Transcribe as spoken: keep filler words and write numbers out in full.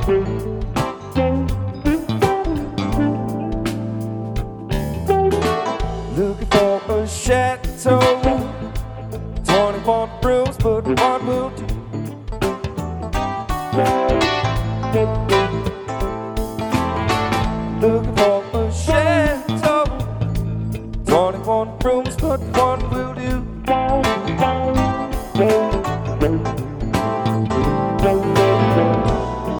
Looking for a chateau, twenty-one rooms, but one will do. Looking for a chateau, twenty-one rooms, but one will